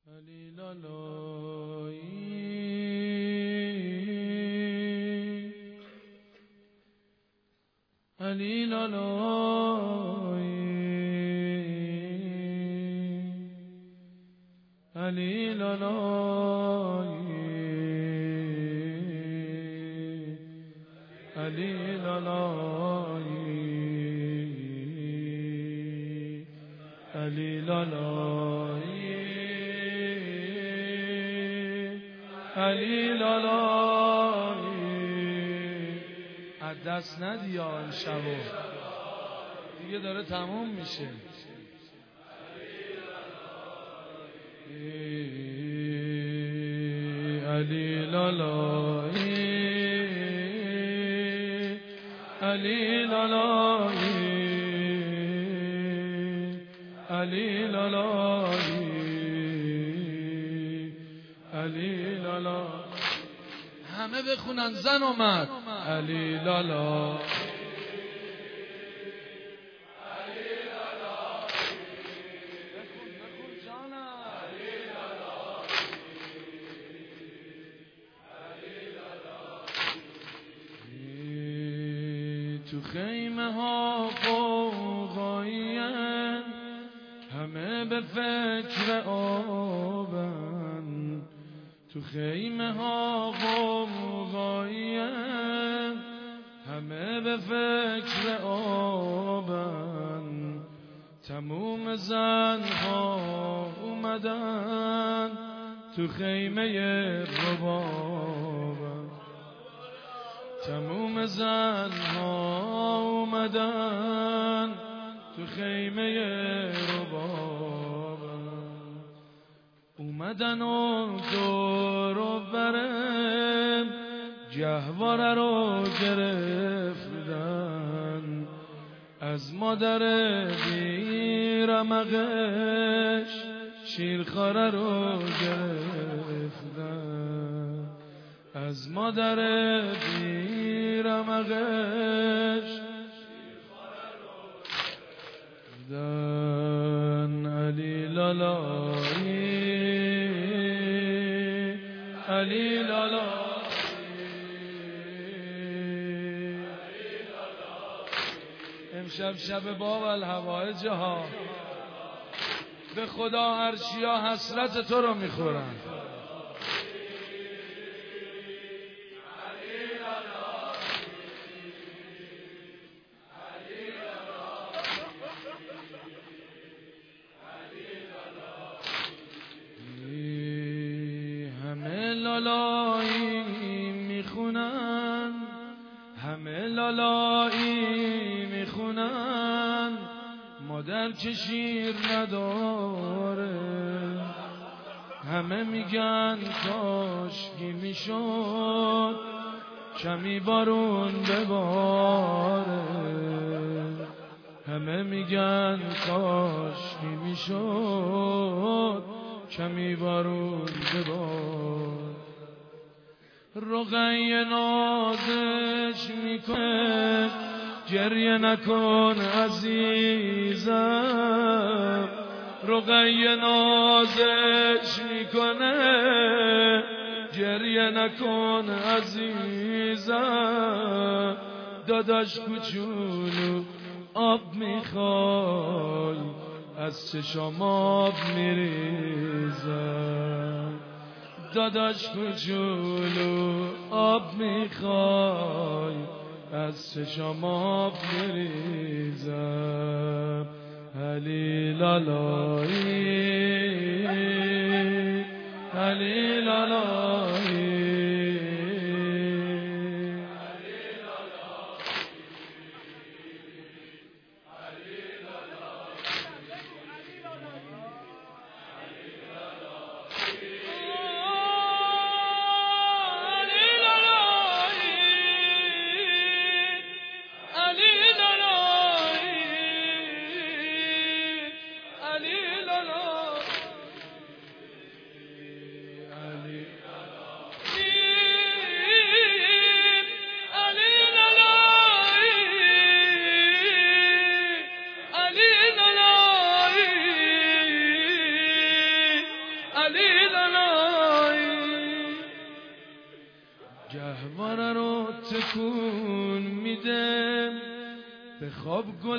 علی لالایی علی لالایی علی لالایی علی لالایی علی لالایی علی لالایی. از دست ندی آن شبو دیگه داره تموم میشه. علی لالایی علی لالایی علی لالایی علی لالا. همه بخونن زن اومد. علی لالا تو خیمه ها قوقایی‌اند، همه به فکر آبند. تو خیمه ها قوقایی‌اند، همه به فکر آبند. تموم زنها اومدن تو خیمه ربابند. تموم زنها اومدن تو خیمه ربابند. اومدن و دور و برم جهواره رو گرفتن. از مادر بیرمقش شیرخواره رو گرفتن. از مادر بیرمقش دن. علی لالایی علی لالایی امشب شب باب الحوائج ها. به خدا عرشیا حسرت تو رو میخورن. همه لالایی میخونن، همه لالایی میخونن. مادر که شیر نداره، همه میگن کاشکی میشد کمی بارون بباره. همه میگن کاشکی میشد کمی بارون بباره. رقیه نازش میکنه گریه نکن عزیزم. رقیه نازش میکنه گریه نکن عزیزم. داداش کوچولو آب میخوای از چشام آب میریزم. داداش کوچولو آب میخوای از چشام آب میریزم. علی لالایی علی لالایی علی لالای گهواره رو تکون میده به خواب گل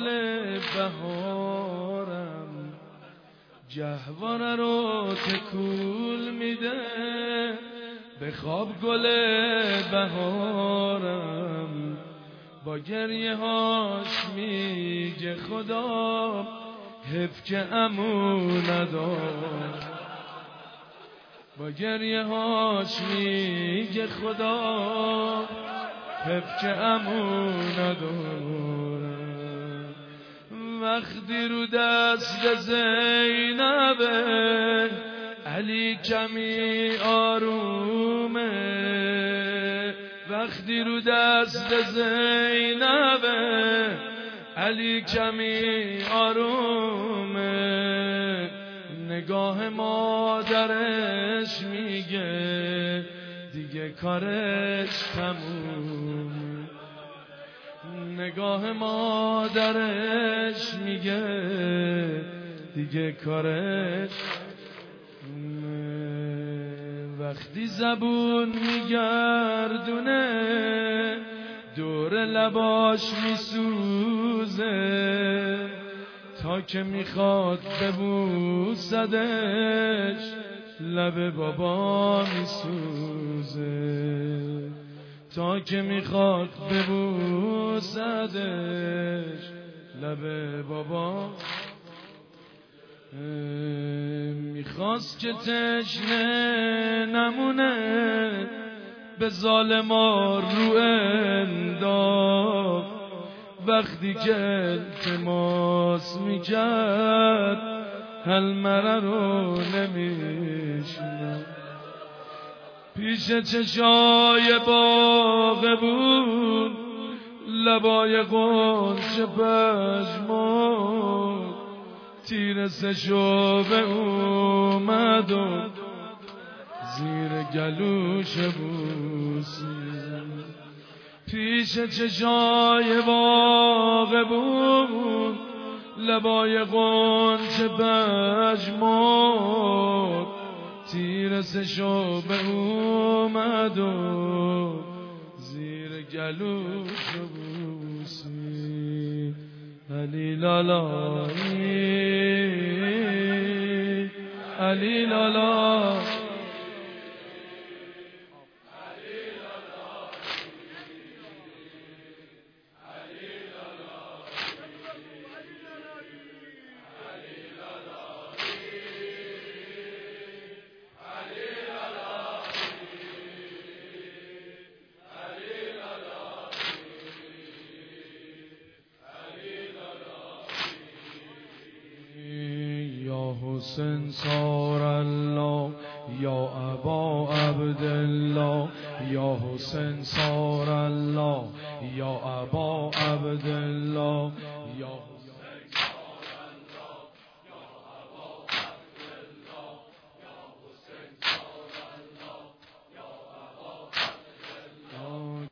بهارم گهواره رو تکون میده به خواب گل بهارم با گریه هاش میگه خدا حیف که عمو ندار با گریه هاش میگه خدا حیف که عمو ندارم وقتی رو دست زینبه علی کمی آرومه وقتی رو دست زینبه علی کمی آرومه نگاه مادرش میگه دیگه کارش تموم نگاه مادرش میگه دیگه کارش وقتی زبون میگردونه دور لباش میسوزه تا که میخواد ببوسدش لب بابا میسوزه تا که میخواد ببوسدش لب بابا میخواست که تشنه نمونه به ظالما رو انداخت وقتی که التماس میکرد حلمره رو نمیشنم پیش چشای باغ بود لبای غنچه پژمرد تیر سشوبه اومد و زیر گلوش بوسید پیش چشای باغ بود لبای غنچه پژمرد تیر سشوبه اومد و زیر گلوش بوسید علی لالایی علی لالا حسین صار الله یا ابا عبدالله یا حسین صار الله یا ابا عبدالله یا